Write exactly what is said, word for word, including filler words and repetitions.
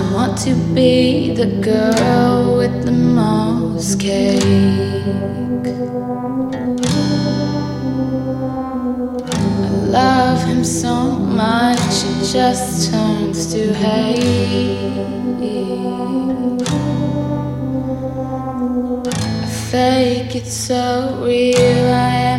want to be the girl with the most cake. I love him so much it just turns to hate. I fake it so real, I